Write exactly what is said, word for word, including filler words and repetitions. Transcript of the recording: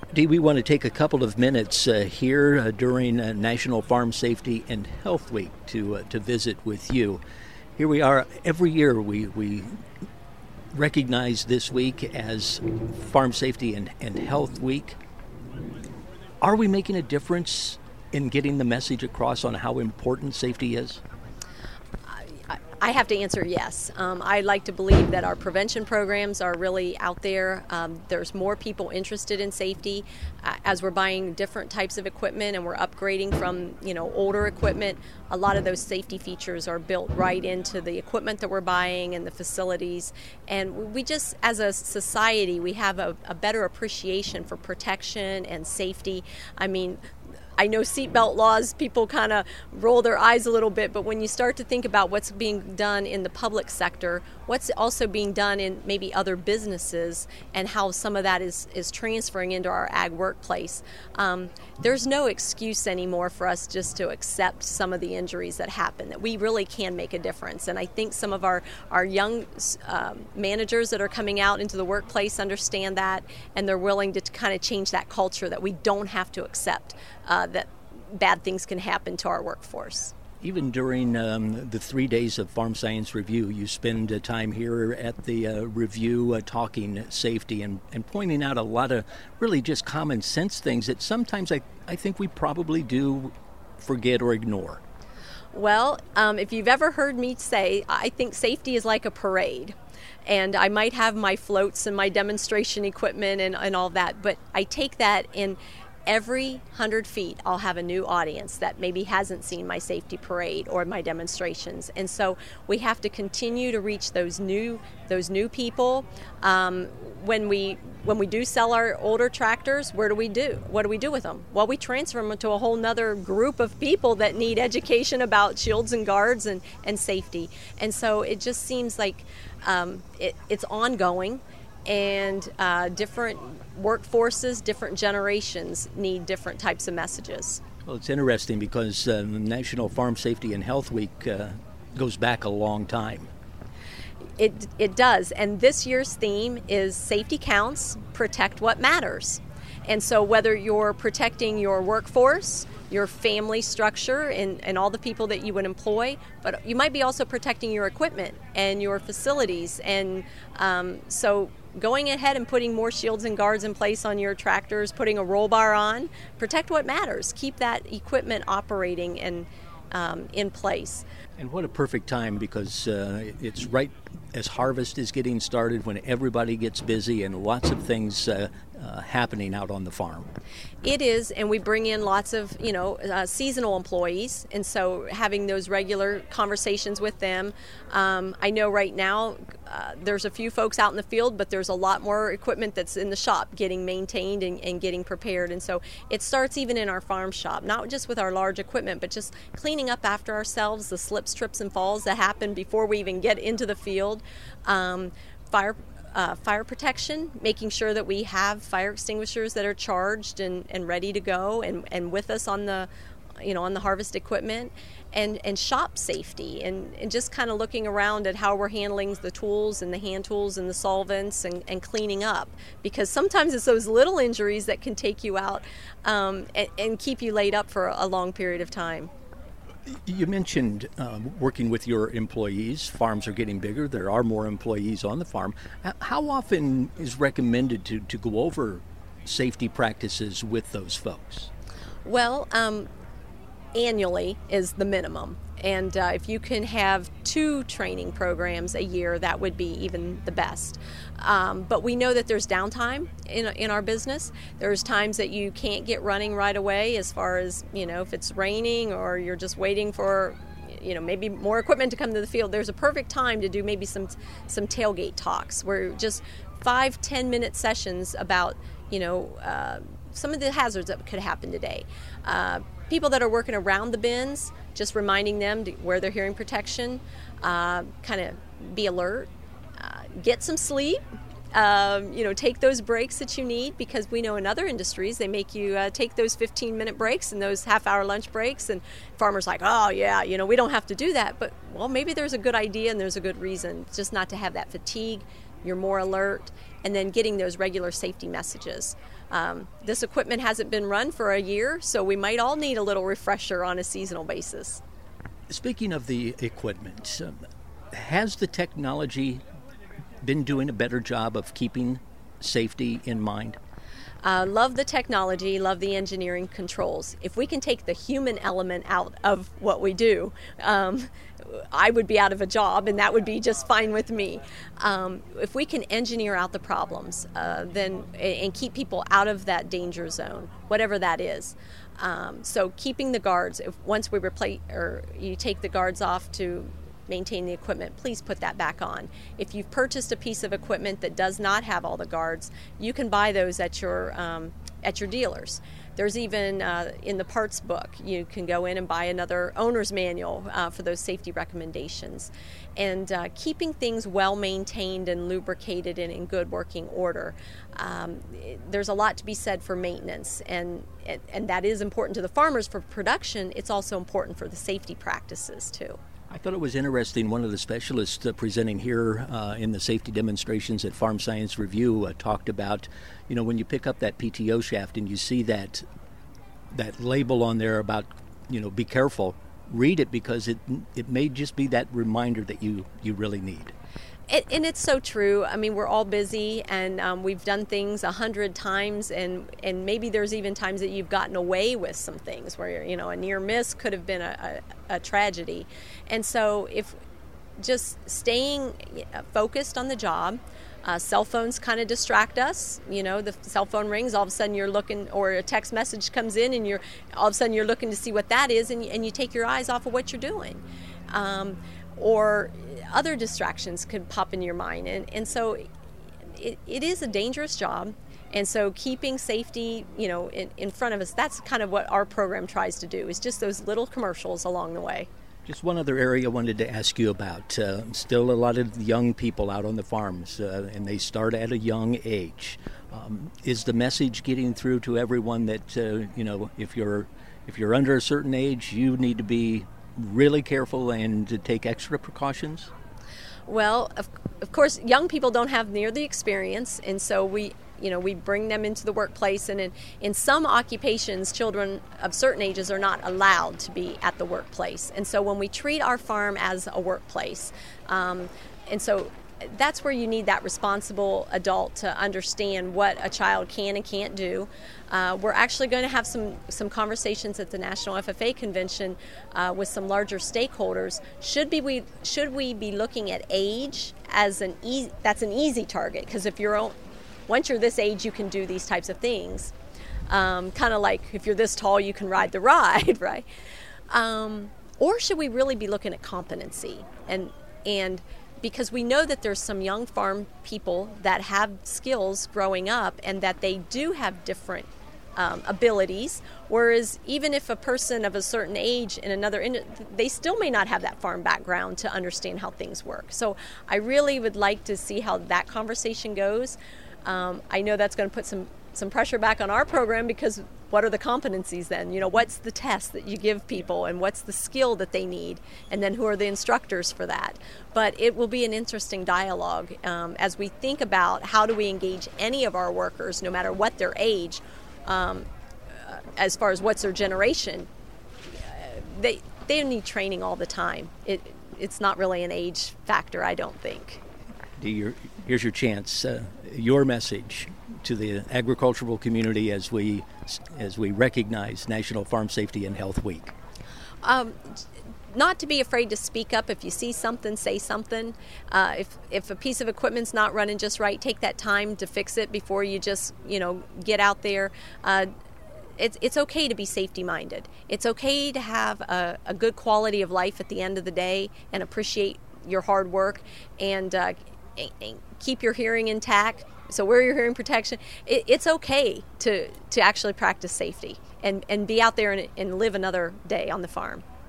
Dee, we want to take a couple of minutes uh, here uh, during uh, National Farm Safety and Health Week to uh, to visit with you. Here we are. Every year we, we recognize this week as Farm Safety and, and Health Week. Are we making a difference in getting the message across on how important safety is? I have to answer yes. Um, I like to believe that our prevention programs are really out there. Um, there's more people interested in safety uh, as we're buying different types of equipment and we're upgrading from, you know, older equipment. A lot of those safety features are built right into the equipment that we're buying and the facilities. And we just, as a society, we have a, a better appreciation for protection and safety. I mean, I know seatbelt laws, people kind of roll their eyes a little bit, but when you start to think about what's being done in the public sector, what's also being done in maybe other businesses and how some of that is, is transferring into our ag workplace, um, there's no excuse anymore for us just to accept some of the injuries that happen, that we really can make a difference. And I think some of our, our young um, managers that are coming out into the workplace understand that, and they're willing to kind of change that culture that we don't have to accept uh, that bad things can happen to our workforce. Even during um, the three days of Farm Science Review, you spend uh, time here at the uh, review uh, talking safety and, and pointing out a lot of really just common sense things that sometimes I, I think we probably do forget or ignore. Well, um, if you've ever heard me say, I think safety is like a parade. And I might have my floats and my demonstration equipment and, and all that, but I take that in every hundred feet, I'll have a new audience that maybe hasn't seen my safety parade or my demonstrations. And so we have to continue to reach those new those new people. Um, when we when we do sell our older tractors, where do we do? What do we do with them? Well, we transfer them to a whole nother group of people that need education about shields and guards and, and safety. And so it just seems like um, it, it's ongoing. And uh, different workforces, different generations need different types of messages. Well, it's interesting because uh, National Farm Safety and Health Week uh, goes back a long time. It it does, and this year's theme is Safety Counts, Protect What Matters. And so whether you're protecting your workforce, your family structure, and, and all the people that you would employ, but you might be also protecting your equipment and your facilities. And um, so going ahead and putting more shields and guards in place on your tractors, putting a roll bar on, protect what matters. Keep that equipment operating and um, in place. And what a perfect time, because uh, it's right as harvest is getting started, when everybody gets busy and lots of things uh, uh, happening out on the farm. It is, and we bring in lots of, you know, uh, seasonal employees, and so having those regular conversations with them. Um, I know right now uh, there's a few folks out in the field, but there's a lot more equipment that's in the shop getting maintained and, and getting prepared, and so it starts even in our farm shop, not just with our large equipment, but just cleaning up after ourselves, the slips, trips, and falls that happen before we even get into the field. Um, fire Uh, fire protection, making sure that we have fire extinguishers that are charged and, and ready to go and, and with us on the, you know, on the harvest equipment, and, and shop safety, and, and just kind of looking around at how we're handling the tools and the hand tools and the solvents and, and cleaning up, because sometimes it's those little injuries that can take you out um, and, and keep you laid up for a long period of time. You mentioned um, working with your employees. Farms are getting bigger. There are more employees on the farm. How often is recommended to, to go over safety practices with those folks? Well, um, annually is the minimum. And uh, if you can have two training programs a year, that would be even the best. Um, but we know that there's downtime in in our business. There's times that you can't get running right away, as far as, you know, if it's raining or you're just waiting for, you know, maybe more equipment to come to the field. There's a perfect time to do maybe some some tailgate talks, where just five, ten minute sessions about, you know, uh, some of the hazards that could happen today. Uh, people that are working around the bins, just reminding them to wear their hearing protection, uh, kind of be alert, uh, get some sleep, um, you know, take those breaks that you need, because we know in other industries they make you uh, take those fifteen minute breaks and those half hour lunch breaks, and farmers are like, oh yeah, you know, we don't have to do that. But well, maybe there's a good idea and there's a good reason, just not to have that fatigue you're more alert, and then getting those regular safety messages. Um, this equipment hasn't been run for a year, so we might all need a little refresher on a seasonal basis. Speaking of the equipment, um, has the technology been doing a better job of keeping safety in mind? Uh, love the technology, love the engineering controls. If we can take the human element out of what we do, um, I would be out of a job, and that would be just fine with me. Um, if we can engineer out the problems, uh, then and keep people out of that danger zone, whatever that is. Um, so keeping the guards. If once we replace or you take the guards off to maintain the equipment, please put that back on. If you've purchased a piece of equipment that does not have all the guards, you can buy those at your um, at your dealers. There's even uh, in the parts book, you can go in and buy another owner's manual uh, for those safety recommendations. And uh, keeping things well maintained and lubricated and in good working order. Um, there's a lot to be said for maintenance, and, and and that is important to the farmers for production. It's also important for the safety practices too. I thought it was interesting. One of the specialists uh, presenting here uh, in the safety demonstrations at Farm Science Review uh, talked about, you know, when you pick up that P T O shaft and you see that that label on there about, you know, be careful, read it, because it it may just be that reminder that you, you really need. It, and it's so true. I mean, we're all busy, and um, we've done things a hundred times, and, and maybe there's even times that you've gotten away with some things where, you know, a near miss could have been a, a, a tragedy. And so if just staying focused on the job, uh, cell phones kind of distract us. You know, the cell phone rings, all of a sudden you're looking, or a text message comes in, and you're all of a sudden you're looking to see what that is, and you, and you take your eyes off of what you're doing. Um, or other distractions could pop in your mind, and, and so it, it is a dangerous job, and so keeping safety, you know, in, in front of us, that's kind of what our program tries to do, is just those little commercials along the way. Just one other area I wanted to ask you about. Uh, still a lot of young people out on the farms, uh, and they start at a young age. Um, is the message getting through to everyone that, uh, you know, if you're if you're under a certain age, you need to be really careful and to take extra precautions? Well, of, of course, young people don't have near the experience, and so we, you know, we bring them into the workplace, and in, in some occupations, children of certain ages are not allowed to be at the workplace. And so when we treat our farm as a workplace, um, and so that's where you need that responsible adult to understand what a child can and can't do. Uh, we're actually going to have some, some conversations at the National F F A Convention uh, with some larger stakeholders. Should be we should we be looking at age as an easy, that's an easy target, because if you're once you're this age, you can do these types of things. Um, kind of like if you're this tall, you can ride the ride, right? Um, or should we really be looking at competency and and because we know that there's some young farm people that have skills growing up, and that they do have different um, abilities, whereas even if a person of a certain age in another, in, they still may not have that farm background to understand how things work. So I really would like to see how that conversation goes. Um, I know that's going to put some some pressure back on our program, because what are the competencies then? You know, what's the test that you give people, and what's the skill that they need, and then who are the instructors for that? But it will be an interesting dialogue um, as we think about how do we engage any of our workers, no matter what their age, um, uh, as far as what's their generation. Uh, they they need training all the time. It it's not really an age factor, I don't think. Dee, here's your chance. Uh, your message to the agricultural community as we as we recognize National Farm Safety and Health Week. Um, not to be afraid to speak up. If you see something, say something. Uh, if if a piece of equipment's not running just right, take that time to fix it before you just, you know, get out there. Uh, it's it's okay to be safety minded. It's okay to have a, a good quality of life at the end of the day, and appreciate your hard work, and uh, keep your hearing intact. So wear your hearing protection. It, it's okay to, to actually practice safety and, and be out there and, and live another day on the farm.